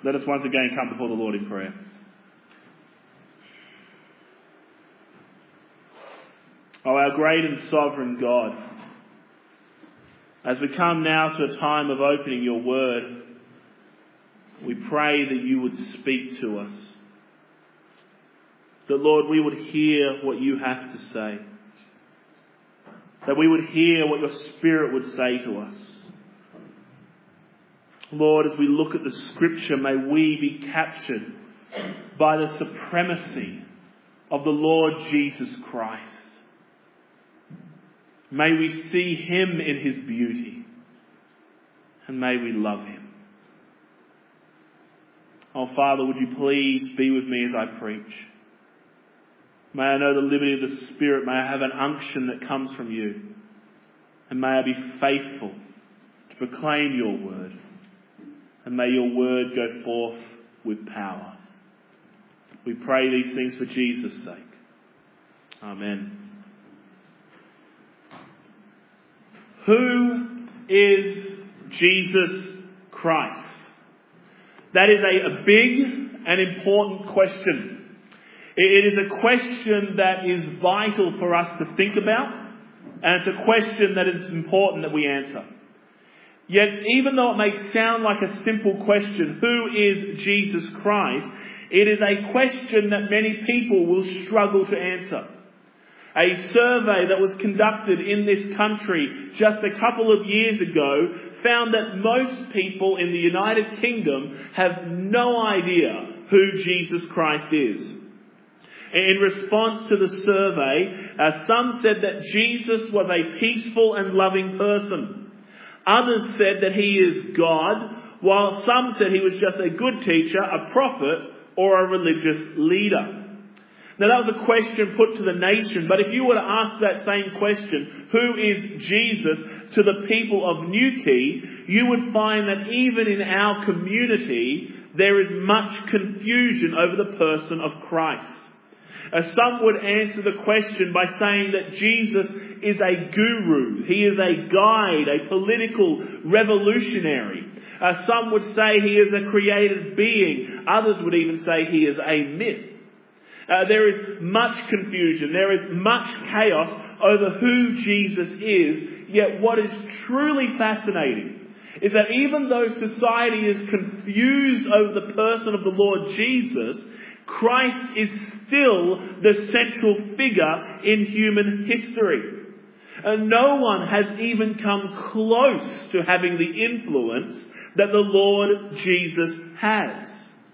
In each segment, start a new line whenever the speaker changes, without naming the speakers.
Let us once again come before the Lord in prayer. Oh, our great and sovereign God, as we come now to a time of opening your word, we pray that you would speak to us. That, Lord, we would hear what you have to say. That we would hear what your Spirit would say to us. Lord, as we look at the Scripture, may we be captured by the supremacy of the Lord Jesus Christ. May we see him in his beauty, and may we love him. Oh, Father, would you please be with me as I preach? May I know the liberty of the Spirit. May I have an unction that comes from you. And may I be faithful to proclaim your word. And may your word go forth with power. We pray these things for Jesus' sake. Amen. Who is Jesus Christ? That is a big and important question. It is a question that is vital for us to think about, and it's a question that is important that we answer. Yet, even though it may sound like a simple question, who is Jesus Christ? It is a question that many people will struggle to answer. A survey that was conducted in this country just a couple of years ago found that most people in the United Kingdom have no idea who Jesus Christ is. In response to the survey, some said that Jesus was a peaceful and loving person. Others said that he is God, while some said he was just a good teacher, a prophet, or a religious leader. Now that was a question put to the nation, but if you were to ask that same question, who is Jesus, to the people of Newquay, you would find that even in our community, there is much confusion over the person of Christ. Some would answer the question by saying that Jesus is a guru. He is a guide, a political revolutionary. Some would say he is a created being. Others would even say he is a myth. There is much confusion. There is much chaos over who Jesus is. Yet what is truly fascinating is that even though society is confused over the person of the Lord Jesus, Christ is still the central figure in human history. And no one has even come close to having the influence that the Lord Jesus has.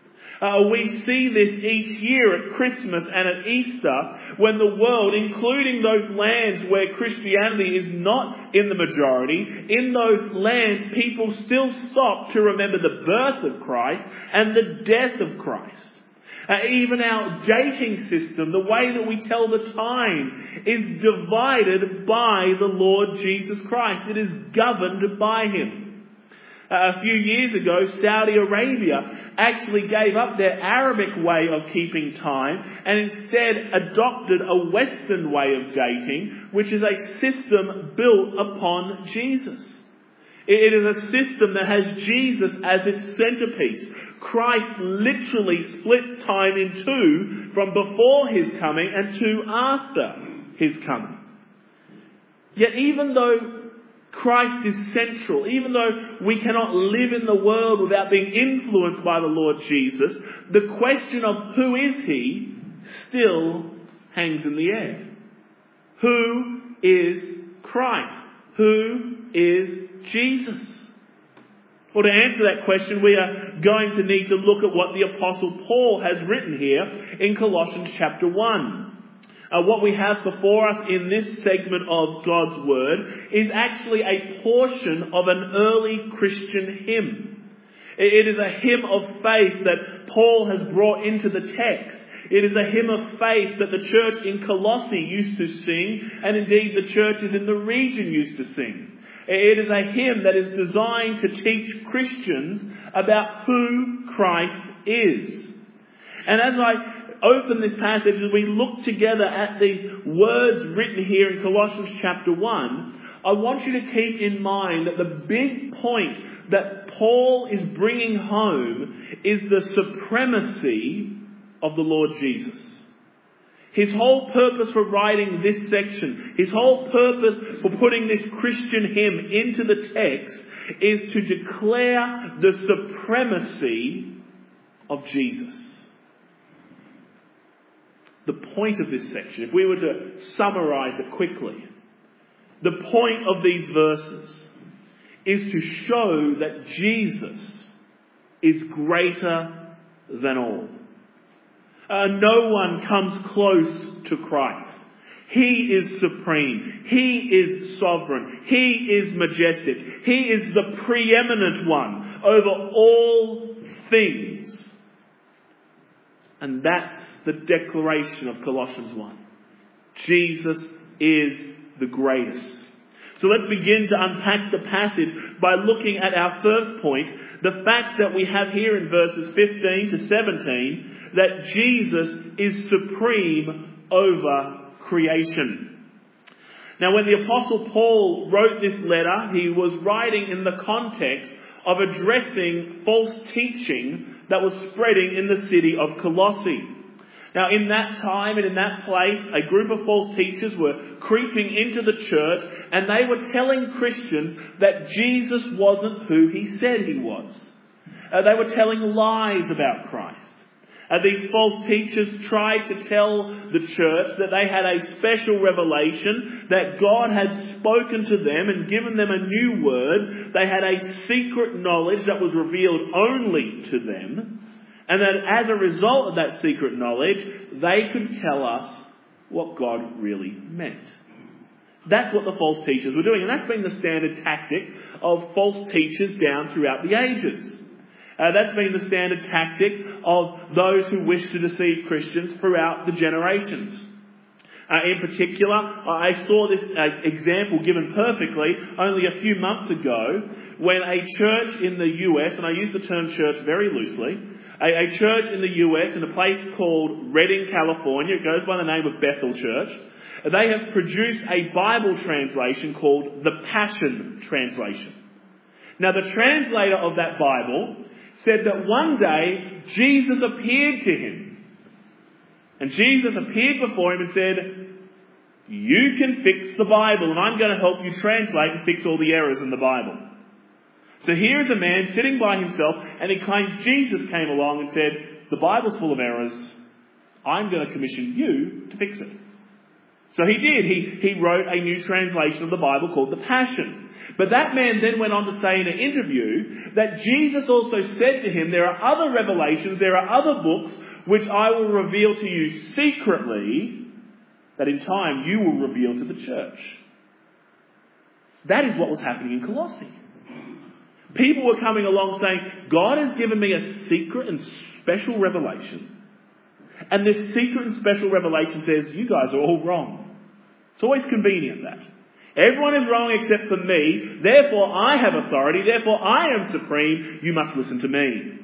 We see this each year at Christmas and at Easter, when the world, including those lands where Christianity is not in the majority, in those lands people still stop to remember the birth of Christ and the death of Christ. Even our dating system, the way that we tell the time, is divided by the Lord Jesus Christ. It is governed by him. A few years ago, Saudi Arabia actually gave up their Arabic way of keeping time and instead adopted a Western way of dating, which is a system built upon Jesus. It is a system that has Jesus as its centerpiece. Christ literally splits time in two, from before his coming and to after his coming. Yet even though Christ is central, even though we cannot live in the world without being influenced by the Lord Jesus, the question of who is he still hangs in the air. Who is Christ? Who is Jesus? Well, to answer that question, we are going to need to look at what the Apostle Paul has written here in Colossians chapter 1. What we have before us in this segment of God's Word is actually a portion of an early Christian hymn. It is a hymn of faith that Paul has brought into the text. It is a hymn of faith that the church in Colossae used to sing, and indeed the churches in the region used to sing. It is a hymn that is designed to teach Christians about who Christ is. And as I open this passage, as we look together at these words written here in Colossians chapter 1, I want you to keep in mind that the big point that Paul is bringing home is the supremacy of the Lord Jesus. His whole purpose for writing this section, his whole purpose for putting this Christian hymn into the text is to declare the supremacy of Jesus. The point of this section, if we were to summarize it quickly, the point of these verses is to show that Jesus is greater than all. No one comes close to Christ. He is supreme. He is sovereign. He is majestic. He is the preeminent one over all things. And that's the declaration of Colossians 1. Jesus is the greatest. So let's begin to unpack the passage by looking at our first point, the fact that we have here in verses 15 to 17 that Jesus is supreme over creation. Now, when the Apostle Paul wrote this letter, he was writing in the context of addressing false teaching that was spreading in the city of Colossae. Now, in that time and in that place, a group of false teachers were creeping into the church, and they were telling Christians that Jesus wasn't who he said he was. They were telling lies about Christ. These false teachers tried to tell the church that they had a special revelation, that God had spoken to them and given them a new word. They had a secret knowledge that was revealed only to them. And that as a result of that secret knowledge, they could tell us what God really meant. That's what the false teachers were doing. And that's been the standard tactic of false teachers down throughout the ages. That's been the standard tactic of those who wish to deceive Christians throughout the generations. In particular, I saw this example given perfectly only a few months ago when a church in the US, and I use the term church very loosely, a church in the US in a place called Redding, California, it goes by the name of Bethel Church, they have produced a Bible translation called the Passion Translation. Now, the translator of that Bible said that one day Jesus appeared to him. And Jesus appeared before him and said, "You can fix the Bible, and I'm going to help you translate and fix all the errors in the Bible." So here's a man sitting by himself, and he claims Jesus came along and said, "The Bible's full of errors. I'm going to commission you to fix it." So he did. He wrote a new translation of the Bible called the Passion. But that man then went on to say in an interview that Jesus also said to him, "There are other revelations, there are other books which I will reveal to you secretly, that in time you will reveal to the church." That is what was happening in Colossae. People were coming along saying, "God has given me a secret and special revelation. And this secret and special revelation says, you guys are all wrong." It's always convenient that. Everyone is wrong except for me. Therefore I have authority. Therefore I am supreme. You must listen to me.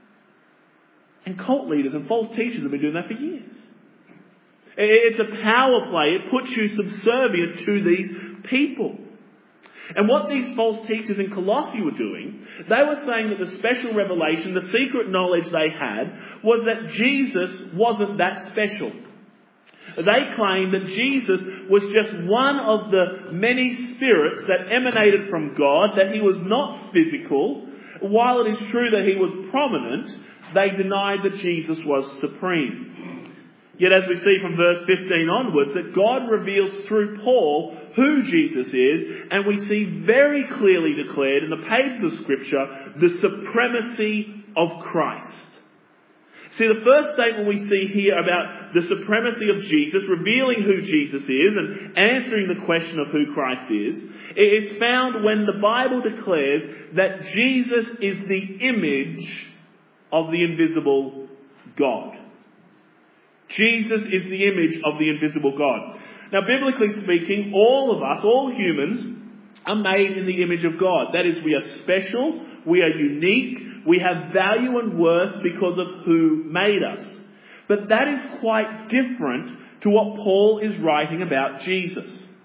And cult leaders and false teachers have been doing that for years. It's a power play. It puts you subservient to these people. And what these false teachers in Colossae were doing, they were saying that the special revelation, the secret knowledge they had, was that Jesus wasn't that special. They claimed that Jesus was just one of the many spirits that emanated from God, that he was not physical. While it is true that he was prominent, they denied that Jesus was supreme. Yet as we see from verse 15 onwards, that God reveals through Paul who Jesus is, and we see very clearly declared in the pages of Scripture the supremacy of Christ. See, the first statement we see here about the supremacy of Jesus, revealing who Jesus is and answering the question of who Christ is found when the Bible declares that Jesus is the image of the invisible God. Jesus is the image of the invisible God. Now, biblically speaking, all of us, all humans, are made in the image of God. That is, we are special, we are unique, we have value and worth because of who made us. But that is quite different to what Paul is writing about Jesus.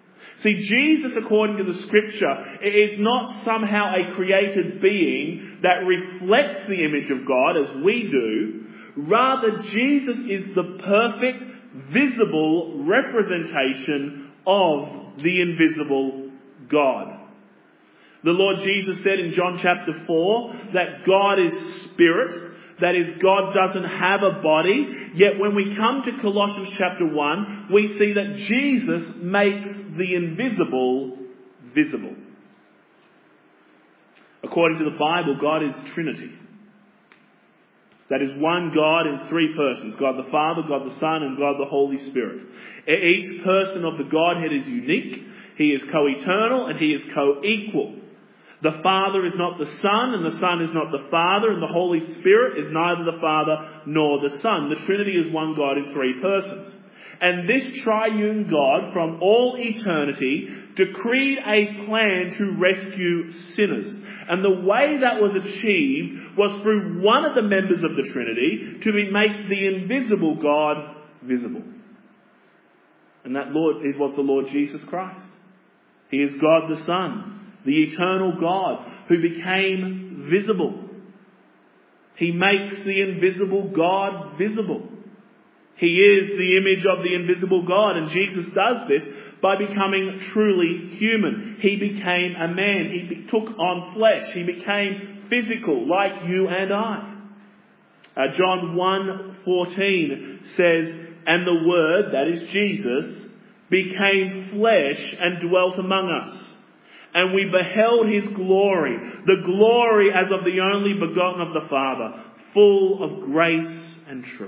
See, Jesus, according to the Scripture, is not somehow a created being that reflects the image of God as we do. Rather, Jesus is the perfect, visible representation of the invisible God. The Lord Jesus said in John chapter 4 that God is spirit. That is, God doesn't have a body. Yet when we come to Colossians chapter 1, we see that Jesus makes the invisible visible. According to the Bible, God is Trinity. That is one God in three persons. God the Father, God the Son, and God the Holy Spirit. Each person of the Godhead is unique. He is co-eternal and he is co-equal. The Father is not the Son, and the Son is not the Father, and the Holy Spirit is neither the Father nor the Son. The Trinity is one God in three persons. And this triune God, from all eternity, decreed a plan to rescue sinners. And the way that was achieved was through one of the members of the Trinity to make the invisible God visible. And that Lord was the Lord Jesus Christ. He is God the Son, the eternal God who became visible. He makes the invisible God visible. He is the image of the invisible God, and Jesus does this by becoming truly human. He became a man. He took on flesh. He became physical like you and I. John 1:14 says, "And the Word," that is Jesus, "became flesh and dwelt among us. And we beheld his glory, the glory as of the only begotten of the Father, full of grace and truth."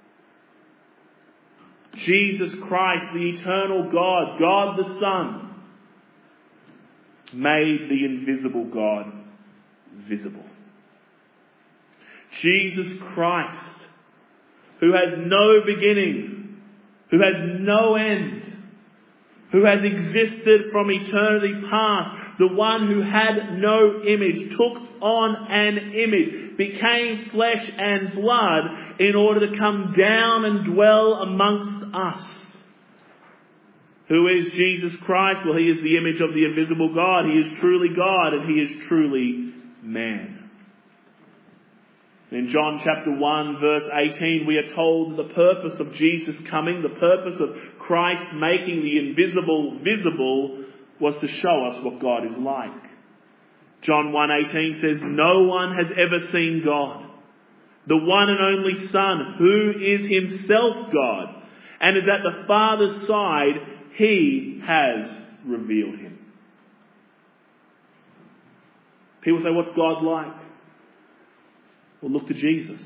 Jesus Christ, the eternal God, God the Son, made the invisible God visible. Jesus Christ, who has no beginning, who has no end, who has existed from eternity past, the one who had no image, took on an image, became flesh and blood in order to come down and dwell amongst us. Who is Jesus Christ? Well, he is the image of the invisible God. He is truly God and he is truly man. In John chapter 1 verse 18 we are told the purpose of Jesus coming, the purpose of Christ making the invisible visible was to show us what God is like. John 1:18 says, "No one has ever seen God, the one and only Son, who is himself God, and is at the Father's side, he has revealed him." People say, what's God like? Well, look to Jesus.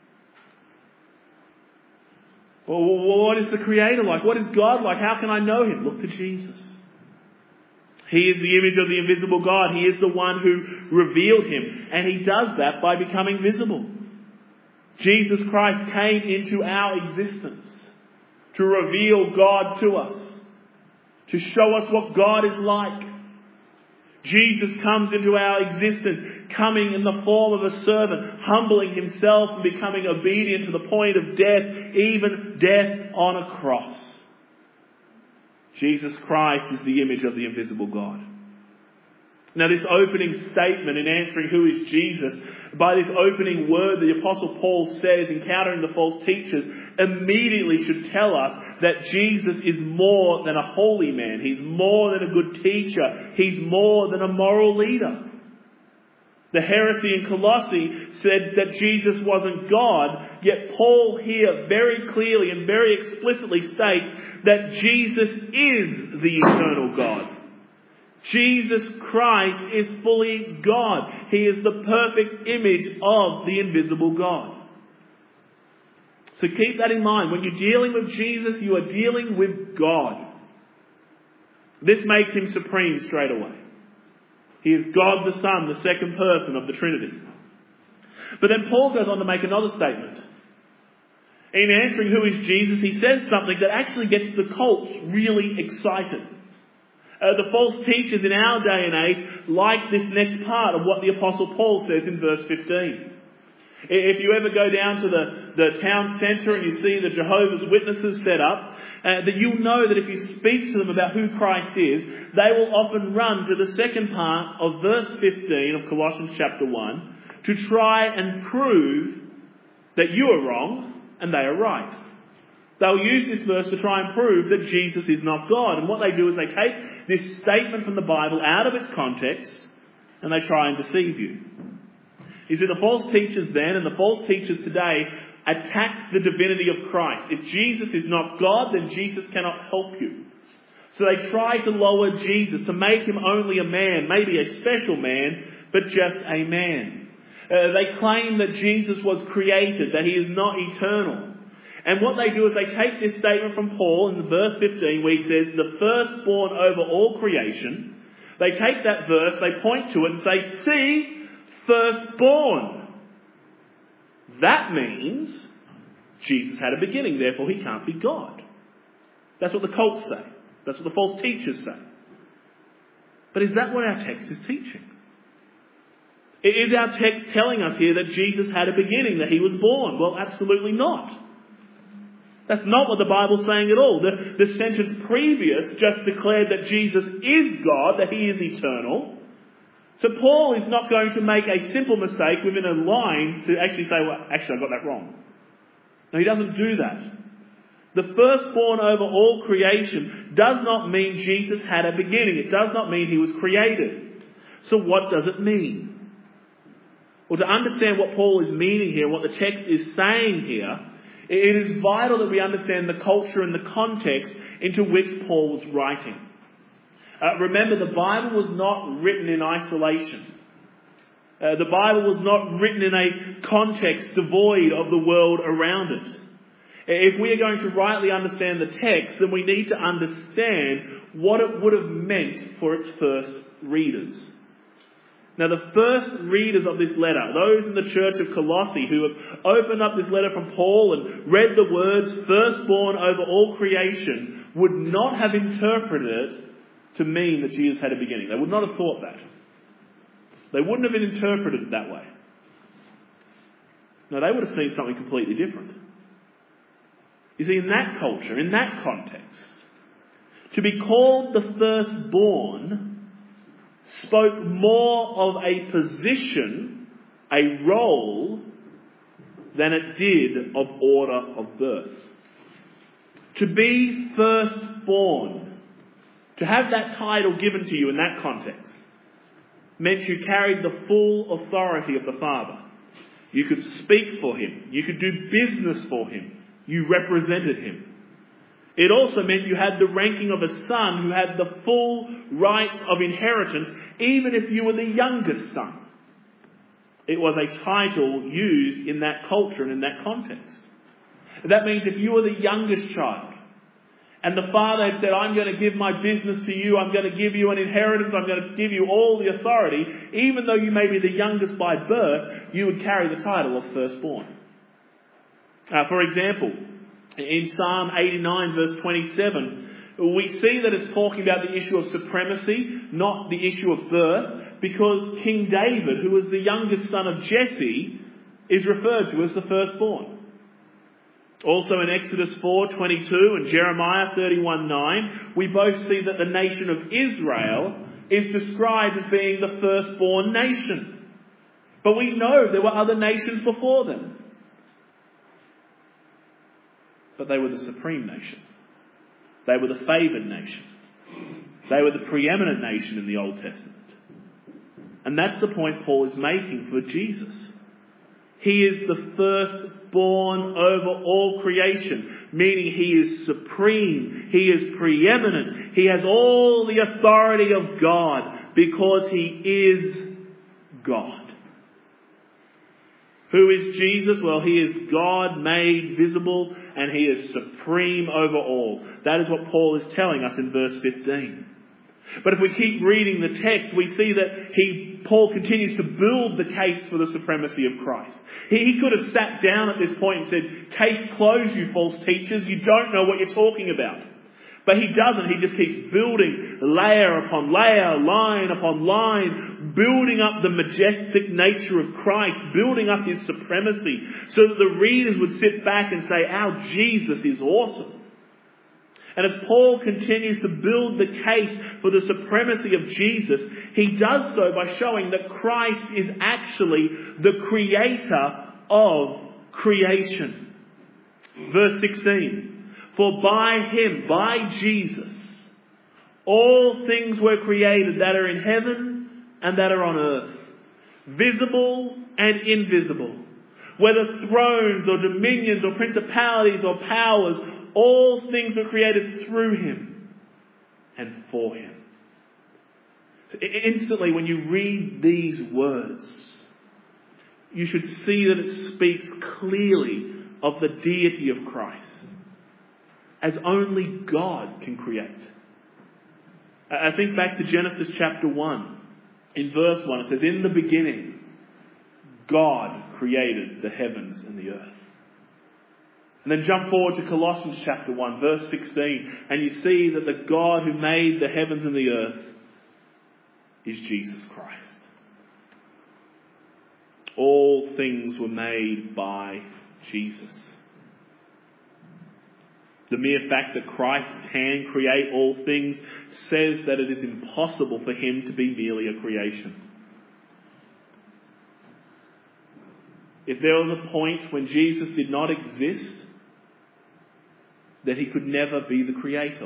Well, what is the Creator like? What is God like? How can I know him? Look to Jesus. He is the image of the invisible God. He is the one who revealed him. And he does that by becoming visible. Jesus Christ came into our existence to reveal God to us, to show us what God is like. Jesus comes into our existence, coming in the form of a servant, humbling himself and becoming obedient to the point of death, even death on a cross. Jesus Christ is the image of the invisible God. Now this opening statement in answering who is Jesus, by this opening word the Apostle Paul says, encountering the false teachers, immediately should tell us that Jesus is more than a holy man. He's more than a good teacher. He's more than a moral leader. The heresy in Colossae said that Jesus wasn't God, yet Paul here very clearly and very explicitly states that Jesus is the eternal God. Jesus Christ is fully God. He is the perfect image of the invisible God. So keep that in mind. When you're dealing with Jesus, you are dealing with God. This makes him supreme straight away. He is God the Son, the second person of the Trinity. But then Paul goes on to make another statement. In answering who is Jesus, he says something that actually gets the cults really excited. The false teachers in our day and age like this next part of what the Apostle Paul says in verse 15. If you ever go down to the town centre and you see the Jehovah's Witnesses set up, that you'll know that if you speak to them about who Christ is, they will often run to the second part of verse 15 of Colossians chapter 1 to try and prove that you are wrong and they are right. They'll use this verse to try and prove that Jesus is not God. And what they do is they take this statement from the Bible out of its context and they try and deceive you. You see, the false teachers then and the false teachers today attack the divinity of Christ. If Jesus is not God, then Jesus cannot help you. So they try to lower Jesus, to make him only a man, maybe a special man, but just a man. They claim that Jesus was created, that he is not eternal. And what they do is they take this statement from Paul in verse 15 where he says, the firstborn over all creation. They take that verse, they point to it and say, see, firstborn. That means Jesus had a beginning, therefore he can't be God. That's what the cults say. That's what the false teachers say. But is that what our text is teaching? Is our text telling us here that Jesus had a beginning, that he was born? Well, absolutely not. That's not what the Bible's saying at all. The sentence previous just declared that Jesus is God, that he is eternal. So Paul is not going to make a simple mistake within a line to actually say, well, actually I got that wrong. No, he doesn't do that. The firstborn over all creation does not mean Jesus had a beginning. It does not mean he was created. So what does it mean? Well, to understand what Paul is meaning here, what the text is saying here, it is vital that we understand the culture and the context into which Paul was writing. Remember, the Bible was not written in isolation. The Bible was not written in a context devoid of the world around it. If we are going to rightly understand the text, then we need to understand what it would have meant for its first readers. Now, the first readers of this letter, those in the church of Colossae who have opened up this letter from Paul and read the words firstborn over all creation, would not have interpreted it to mean that Jesus had a beginning. They would not have thought that. They wouldn't have been interpreted that way. No, they would have seen something completely different. You see, in that culture, in that context, to be called the firstborn spoke more of a position, a role, than it did of order of birth. To be firstborn, to have that title given to you in that context, meant you carried the full authority of the Father. You could speak for him. You could do business for him. You represented him. It also meant you had the ranking of a son who had the full rights of inheritance, even if you were the youngest son. It was a title used in that culture and in that context. That means if you were the youngest child, and the father had said, I'm going to give my business to you, I'm going to give you an inheritance, I'm going to give you all the authority, even though you may be the youngest by birth, you would carry the title of firstborn. For example, in Psalm 89 verse 27, we see that it's talking about the issue of supremacy, not the issue of birth, because King David, who was the youngest son of Jesse, is referred to as the firstborn. Also in Exodus 4:22 and Jeremiah 31:9, we both see that the nation of Israel is described as being the firstborn nation. But we know there were other nations before them. But they were the supreme nation. They were the favoured nation. They were the preeminent nation in the Old Testament. And that's the point Paul is making for Jesus. He is the firstborn over all creation, meaning he is supreme, he is preeminent, he has all the authority of God because he is God. Who is Jesus? Well, he is God made visible and he is supreme over all. That is what Paul is telling us in verse 15. But if we keep reading the text, we see that Paul continues to build the case for the supremacy of Christ. He could have sat down at this point and said, case closed, you false teachers, you don't know what you're talking about. But he doesn't. He just keeps building layer upon layer, line upon line, building up the majestic nature of Christ, building up his supremacy, so that the readers would sit back and say, our Jesus is awesome. And as Paul continues to build the case for the supremacy of Jesus, he does so by showing that Christ is actually the creator of creation. Verse 16. For by him, by Jesus, all things were created that are in heaven and that are on earth, visible and invisible, whether thrones or dominions or principalities or powers, all things were created through him and for him. So instantly, when you read these words, you should see that it speaks clearly of the deity of Christ, as only God can create. I think back to Genesis chapter 1. In verse 1 it says, in the beginning, God created the heavens and the earth. And then jump forward to Colossians chapter 1, verse 16, and you see that the God who made the heavens and the earth is Jesus Christ. All things were made by Jesus. The mere fact that Christ can create all things says that it is impossible for him to be merely a creation. If there was a point when Jesus did not exist, then he could never be the creator.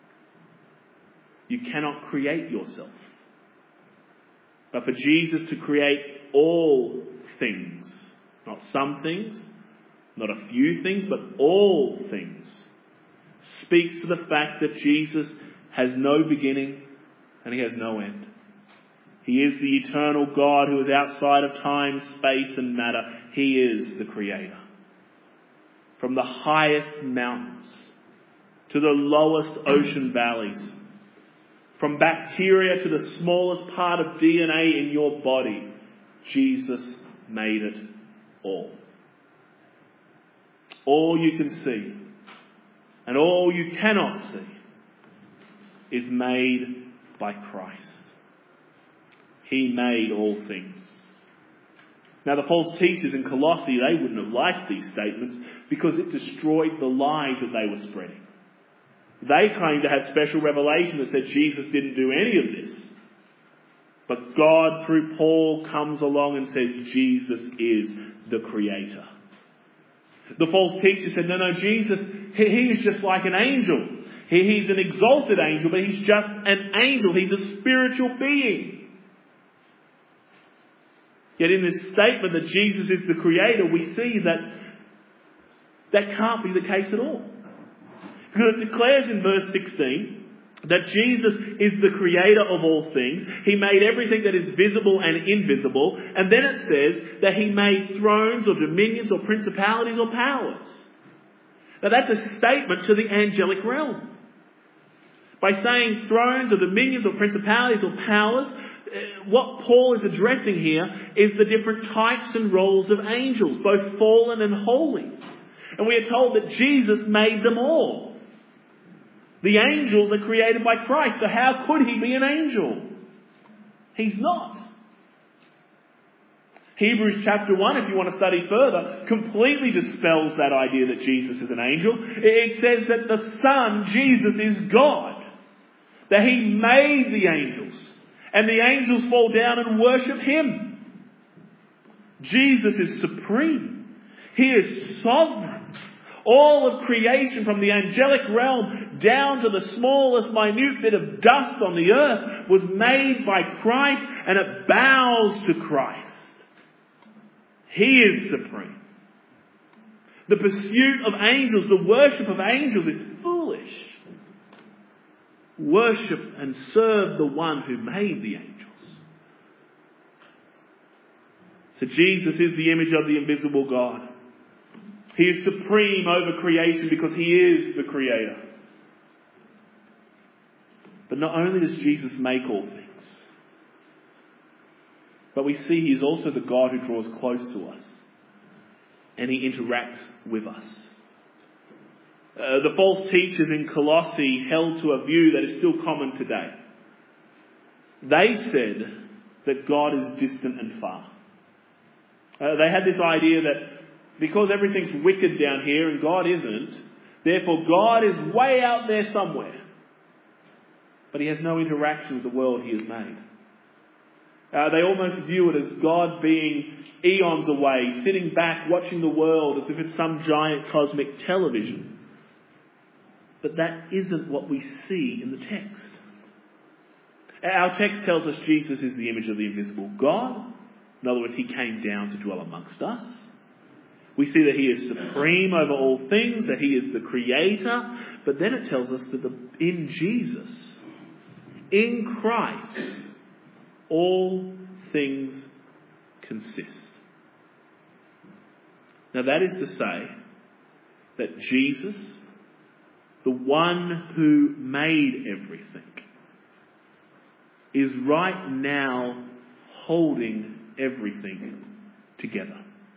You cannot create yourself. But for Jesus to create all things, not some things, not a few things, but all things, speaks to the fact that Jesus has no beginning and he has no end. He is the eternal God who is outside of time, space and matter. He is the creator. From the highest mountains to the lowest ocean valleys, from bacteria to the smallest part of DNA in your body, Jesus made it all. All you can see and all you cannot see is made by Christ. He made all things. Now the false teachers in Colossae, they wouldn't have liked these statements because it destroyed the lies that they were spreading. They claimed to have special revelation that said Jesus didn't do any of this. But God, through Paul, comes along and says Jesus is the creator. The false teacher said, no, Jesus, he's just like an angel. He's an exalted angel, but he's just an angel. He's a spiritual being. Yet in this statement that Jesus is the creator, we see that can't be the case at all. Because it declares in verse 16 that Jesus is the creator of all things. He made everything that is visible and invisible. And then it says that he made thrones or dominions or principalities or powers. Now that's a statement to the angelic realm. By saying thrones or dominions or principalities or powers, what Paul is addressing here is the different types and roles of angels, both fallen and holy. And we are told that Jesus made them all. The angels are created by Christ, so how could he be an angel? He's not. Hebrews chapter 1, if you want to study further, completely dispels that idea that Jesus is an angel. It says that the Son, Jesus, is God. That he made the angels. And the angels fall down and worship him. Jesus is supreme. He is sovereign. All of creation, from the angelic realm down to the smallest minute bit of dust on the earth, was made by Christ, and it bows to Christ. He is supreme. The pursuit of angels, the worship of angels, is foolish. Worship and serve the one who made the angels. So Jesus is the image of the invisible God. He is supreme over creation because he is the creator. But not only does Jesus make all things, but we see he is also the God who draws close to us. And he interacts with us. The false teachers in Colossae held to a view that is still common today. They said that God is distant and far. They had this idea that because everything's wicked down here and God isn't, therefore God is way out there somewhere. But he has no interaction with the world he has made. They almost view it as God being eons away, sitting back watching the world as if it's some giant cosmic television. But that isn't what we see in the text. Our text tells us Jesus is the image of the invisible God. In other words, he came down to dwell amongst us. We see that he is supreme over all things, that he is the creator. But then it tells us that in Jesus, in Christ, all things consist. Now that is to say that Jesus, the one who made everything, is right now holding everything together.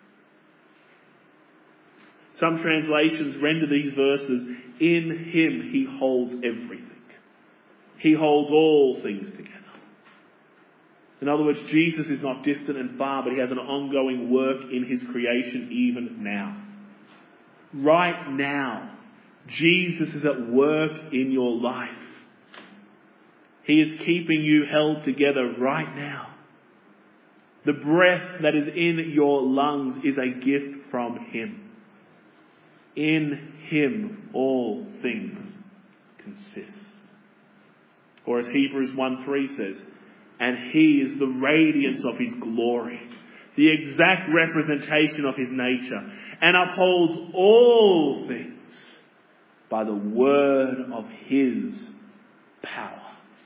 Some translations render these verses, in him he holds everything. He holds all things together. In other words, Jesus is not distant and far, but he has an ongoing work in his creation even now. Right now, Jesus is at work in your life. He is keeping you held together right now. The breath that is in your lungs is a gift from him. In him all things consist. Or as Hebrews 1:3 says, and he is the radiance of his glory, the exact representation of his nature, and upholds all things by the word of his power.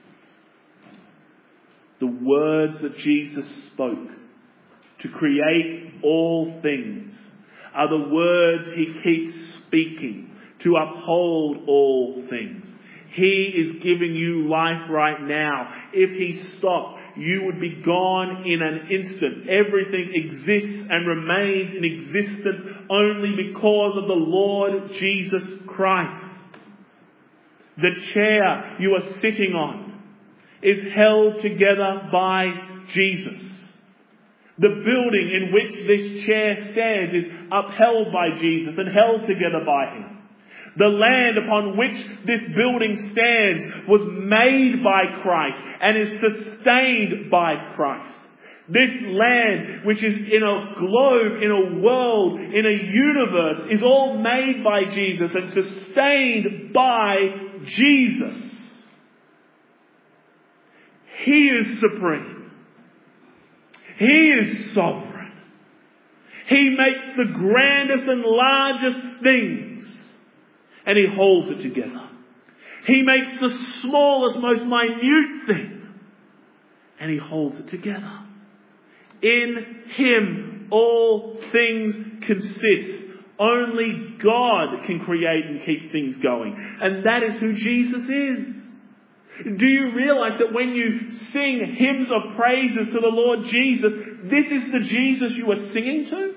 The words that Jesus spoke to create all things are the words he keeps speaking to uphold all things. He is giving you life right now. If he stopped, you would be gone in an instant. Everything exists and remains in existence only because of the Lord Jesus Christ. The chair you are sitting on is held together by Jesus. The building in which this chair stands is upheld by Jesus and held together by him. The land upon which this building stands was made by Christ and is sustained by Christ. This land, which is in a globe, in a world, in a universe, is all made by Jesus and sustained by Jesus. He is supreme. He is sovereign. He makes the grandest and largest things, and he holds it together. He makes the smallest, most minute thing, and he holds it together. In him all things consist. Only God can create and keep things going. And that is who Jesus is. Do you realize that when you sing hymns of praises to the Lord Jesus, this is the Jesus you are singing to?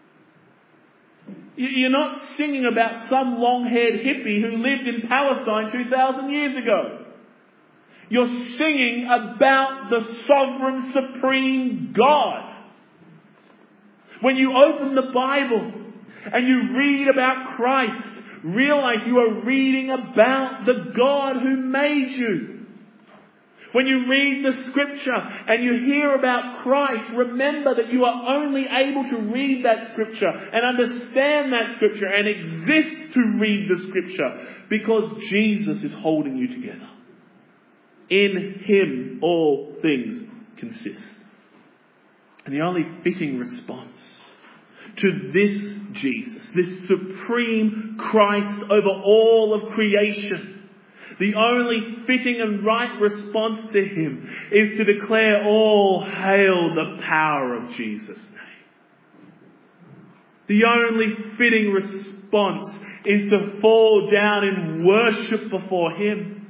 You're not singing about some long-haired hippie who lived in Palestine 2,000 years ago. You're singing about the sovereign, supreme God. When you open the Bible and you read about Christ, realize you are reading about the God who made you. When you read the scripture and you hear about Christ, remember that you are only able to read that scripture and understand that scripture and exist to read the scripture because Jesus is holding you together. In him all things consist. And the only fitting response to this Jesus, this supreme Christ over all of creation, the only fitting and right response to him is to declare, all hail the power of Jesus' name. The only fitting response is to fall down in worship before him.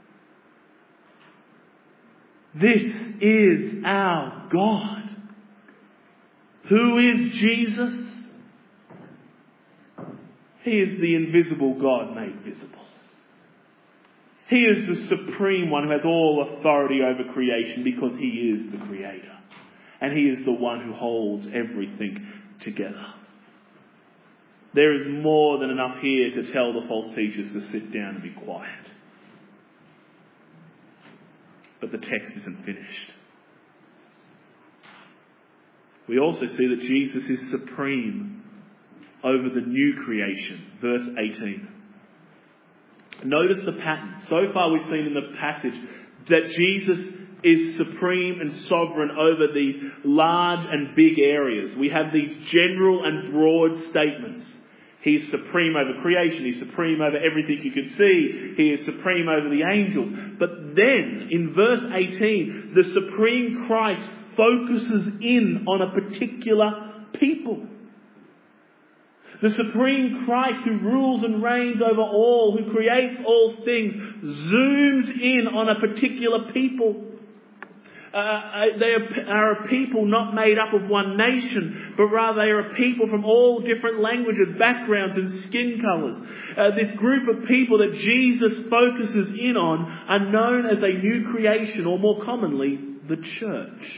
This is our God. Who is Jesus? He is the invisible God made visible. He is the supreme one who has all authority over creation because he is the creator. And he is the one who holds everything together. There is more than enough here to tell the false teachers to sit down and be quiet. But the text isn't finished. We also see that Jesus is supreme over the new creation. Verse 18. Notice the pattern. So far we've seen in the passage that Jesus is supreme and sovereign over these large and big areas. We have these general and broad statements. He is supreme over creation. He's supreme over everything you can see. He is supreme over the angels. But then, in verse 18, the supreme Christ focuses in on a particular people. The supreme Christ who rules and reigns over all, who creates all things, zooms in on a particular people. They are a people not made up of one nation, but rather they are a people from all different languages, backgrounds and skin colours. This group of people that Jesus focuses in on are known as a new creation, or more commonly, the church.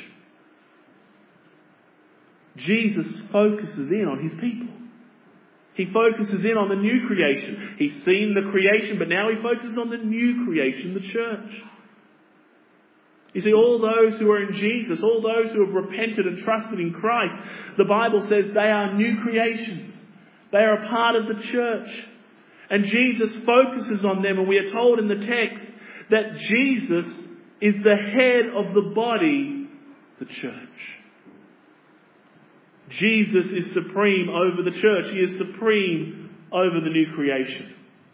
Jesus focuses in on his people. He focuses in on the new creation. He's seen the creation, but now he focuses on the new creation, the church. You see, all those who are in Jesus, all those who have repented and trusted in Christ, the Bible says they are new creations. They are a part of the church. And Jesus focuses on them, and we are told in the text that Jesus is the head of the body, the church. Jesus is supreme over the church. He is supreme over the new creation.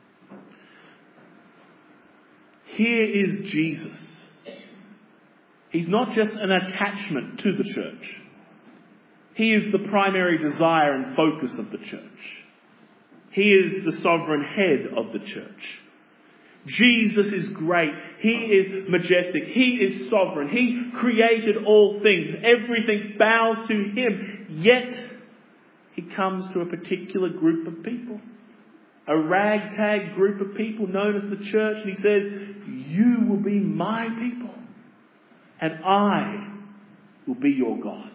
Here is Jesus. He's not just an attachment to the church. He is the primary desire and focus of the church. He is the sovereign head of the church. Jesus is great. He is majestic. He is sovereign. He created all things. Everything bows to him. Yet, he comes to a particular group of people. A ragtag group of people known as the church. And he says, you will be my people. And I will be your God.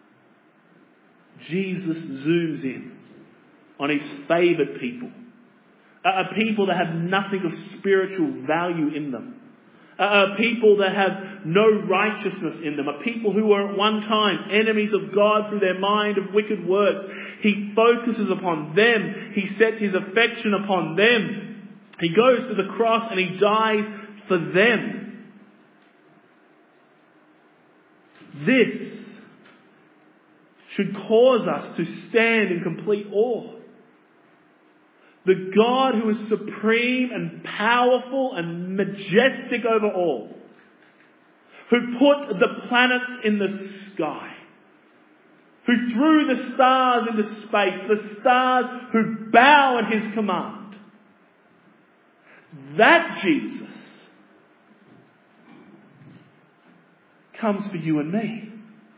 Jesus zooms in on his favoured people. A people that have nothing of spiritual value in them. A people that have no righteousness in them. A people who were at one time enemies of God through their mind of wicked works. He focuses upon them. He sets his affection upon them. He goes to the cross and he dies for them. This should cause us to stand in complete awe. The God who is supreme and powerful and majestic over all, who put the planets in the sky, who threw the stars into space, the stars who bow at his command. That Jesus comes for you and me.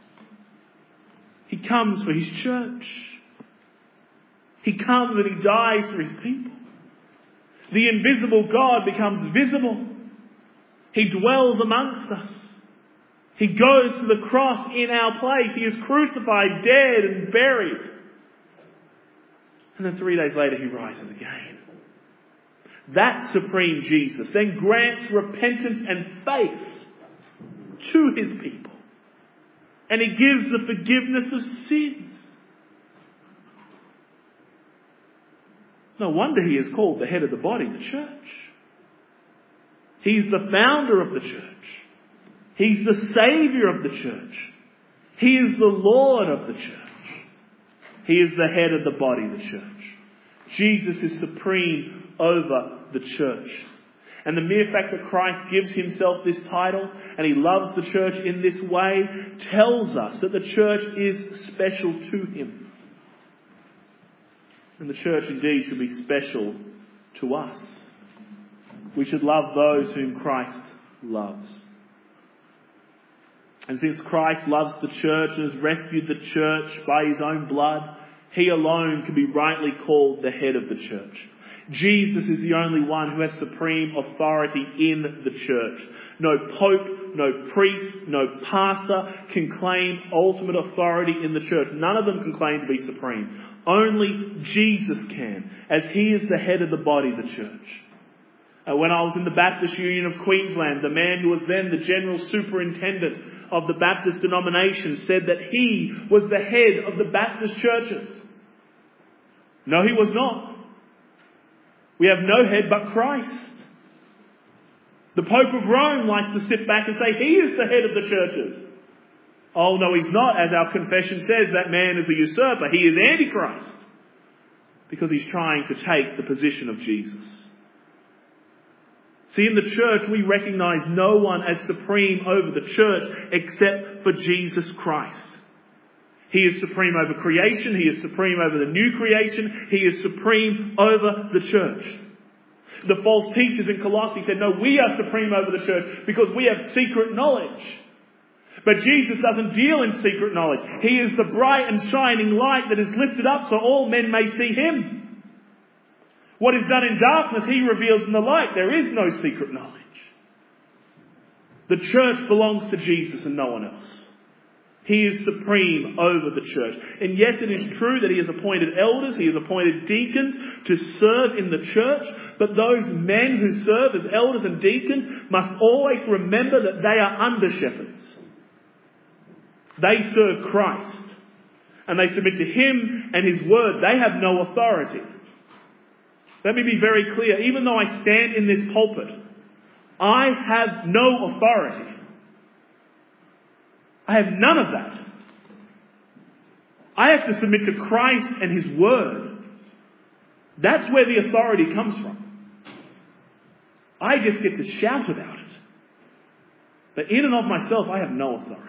He comes for his church. He comes and he dies for his people. The invisible God becomes visible. He dwells amongst us. He goes to the cross in our place. He is crucified, dead and buried. And then 3 days later he rises again. That supreme Jesus then grants repentance and faith to his people. And he gives the forgiveness of sins. No wonder he is called the head of the body, the church. He's the founder of the church. He's the saviour of the church. He is the Lord of the church. He is the head of the body, the church. Jesus is supreme over the church. And the mere fact that Christ gives himself this title and he loves the church in this way tells us that the church is special to him. And the church indeed should be special to us. We should love those whom Christ loves. And since Christ loves the church and has rescued the church by his own blood, He alone can be rightly called the head of the church. Jesus is the only one who has supreme authority in the church. No pope, no priest, no pastor can claim ultimate authority in the church. None of them can claim to be supreme. Only Jesus can, as he is the head of the body, the church. When I was in the Baptist Union of Queensland, the man who was then the general superintendent of the Baptist denomination said that he was the head of the Baptist churches. No, he was not. We have no head but Christ. The Pope of Rome likes to sit back and say he is the head of the churches. Oh no, he's not. As our confession says, that man is a usurper. He is Antichrist. Because he's trying to take the position of Jesus. See, in the church we recognise no one as supreme over the church except for Jesus Christ. He is supreme over creation. He is supreme over the new creation. He is supreme over the church. The false teachers in Colossae said, no, we are supreme over the church because we have secret knowledge. But Jesus doesn't deal in secret knowledge. He is the bright and shining light that is lifted up so all men may see him. What is done in darkness, he reveals in the light. There is no secret knowledge. The church belongs to Jesus and no one else. He is supreme over the church. And yes, it is true that he has appointed elders, he has appointed deacons to serve in the church. But those men who serve as elders and deacons must always remember that they are under shepherds. They serve Christ. And they submit to him and his word. They have no authority. Let me be very clear. Even though I stand in this pulpit, I have no authority. I have none of that. I have to submit to Christ and his word. That's where the authority comes from. I just get to shout about it. But in and of myself, I have no authority.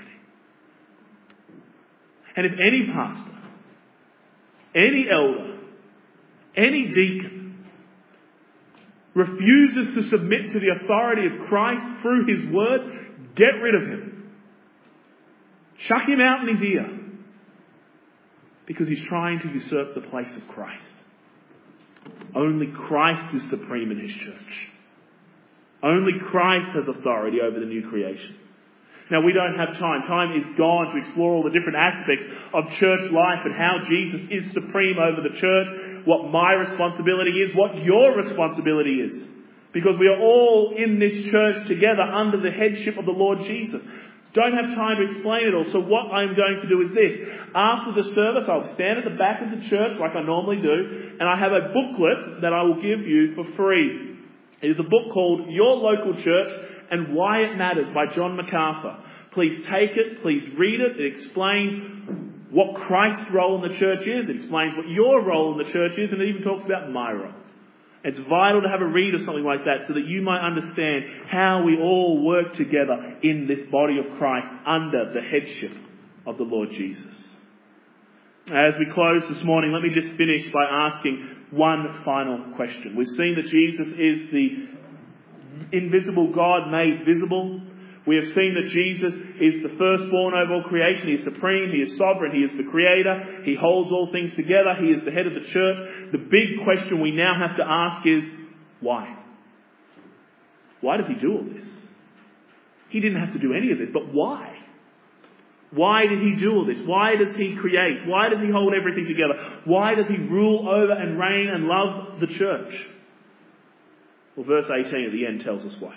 And if any pastor, any elder, any deacon refuses to submit to the authority of Christ through his word, get rid of him. Chuck him out in his ear. Because he's trying to usurp the place of Christ. Only Christ is supreme in his church. Only Christ has authority over the new creation. Now we don't have time. Time is gone to explore all the different aspects of church life and how Jesus is supreme over the church, what my responsibility is, what your responsibility is. Because we are all in this church together under the headship of the Lord Jesus. Don't have time to explain it all. So what I'm going to do is this. After the service, I'll stand at the back of the church like I normally do, and I have a booklet that I will give you for free. It is a book called Your Local Church and Why It Matters by John MacArthur. Please take it. Please read it. It explains what Christ's role in the church is. It explains what your role in the church is, and it even talks about my role. It's vital to have a read of something like that so that you might understand how we all work together in this body of Christ under the headship of the Lord Jesus. As we close this morning, let me just finish by asking one final question. We've seen that Jesus is the invisible God made visible. We have seen that Jesus is the firstborn over all creation. He is supreme. He is sovereign. He is the creator. He holds all things together. He is the head of the church. The big question we now have to ask is, why? Why does he do all this? He didn't have to do any of this, but why? Why did he do all this? Why does he create? Why does he hold everything together? Why does he rule over and reign and love the church? Well, verse 18 at the end tells us why.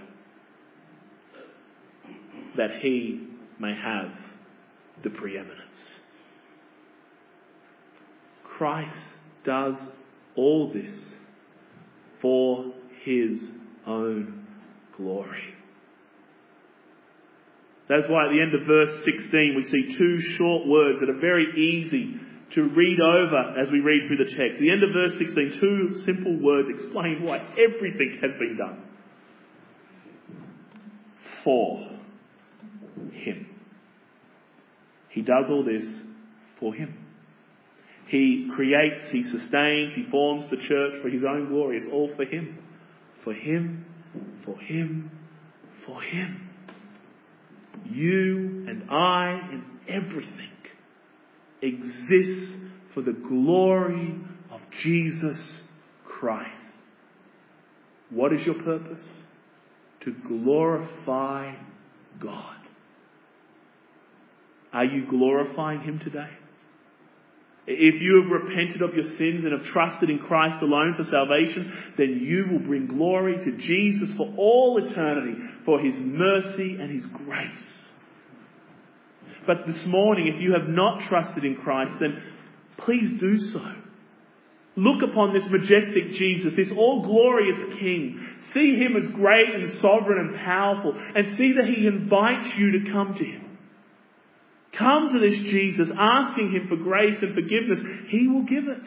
That he may have the preeminence. Christ does all this for his own glory. That's why at the end of verse 16 we see two short words that are very easy to read over as we read through the text. At the end of verse 16, two simple words explain why everything has been done. For him. He does all this for him. He creates, he sustains, he forms the church for his own glory. It's all for him. For him, for him, for him. You and I and everything exists for the glory of Jesus Christ. What is your purpose? To glorify God. Are you glorifying Him today? If you have repented of your sins and have trusted in Christ alone for salvation, then you will bring glory to Jesus for all eternity, for His mercy and His grace. But this morning, if you have not trusted in Christ, then please do so. Look upon this majestic Jesus, this all-glorious King. See Him as great and sovereign and powerful, and see that He invites you to come to Him. Come to this Jesus, asking Him for grace and forgiveness. He will give it.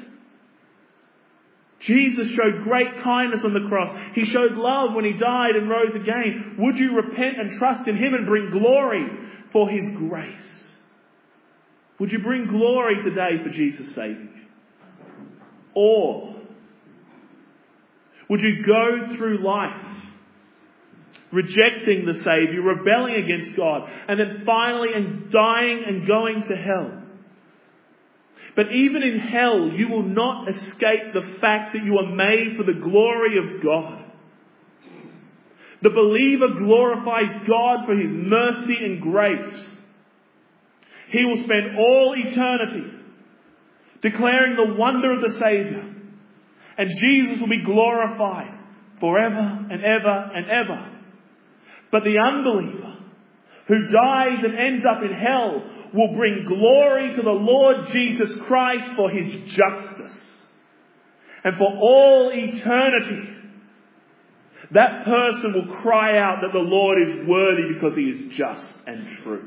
Jesus showed great kindness on the cross. He showed love when He died and rose again. Would you repent and trust in Him and bring glory for His grace? Would you bring glory today for Jesus' saving you? Or would you go through life rejecting the Saviour, rebelling against God, and then finally dying and going to hell? But even in hell, you will not escape the fact that you are made for the glory of God. The believer glorifies God for His mercy and grace. He will spend all eternity declaring the wonder of the Saviour. And Jesus will be glorified forever and ever and ever. But the unbeliever who dies and ends up in hell will bring glory to the Lord Jesus Christ for His justice. And for all eternity, that person will cry out that the Lord is worthy because He is just and true.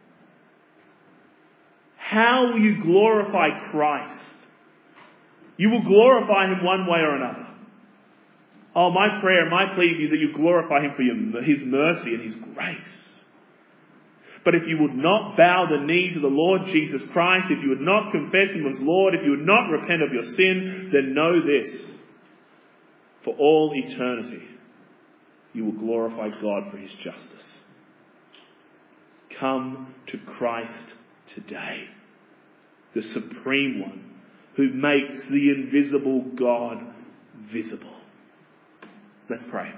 How will you glorify Christ? You will glorify Him one way or another. Oh, my prayer and my plea is that you glorify Him for His mercy and His grace. But if you would not bow the knee to the Lord Jesus Christ, if you would not confess Him as Lord, if you would not repent of your sin, then know this: for all eternity, you will glorify God for His justice. Come to Christ today, the Supreme One, who makes the invisible God visible. Let's pray.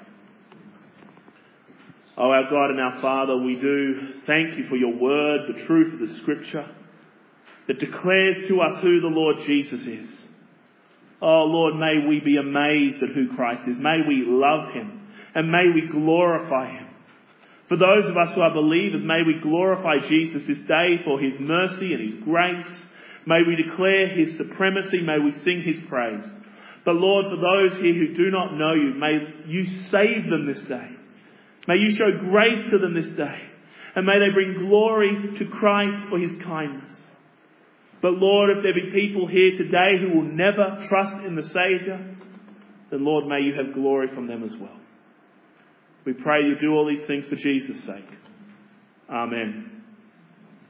Oh, our God and our Father, we do thank You for Your word, the truth of the Scripture that declares to us who the Lord Jesus is. Oh Lord, may we be amazed at who Christ is. May we love Him and may we glorify Him. For those of us who are believers, may we glorify Jesus this day for His mercy and His grace. May we declare His supremacy. May we sing His praise. But Lord, for those here who do not know You, may You save them this day. May You show grace to them this day. And may they bring glory to Christ for His kindness. But Lord, if there be people here today who will never trust in the Saviour, then Lord, may You have glory from them as well. We pray You do all these things for Jesus' sake. Amen.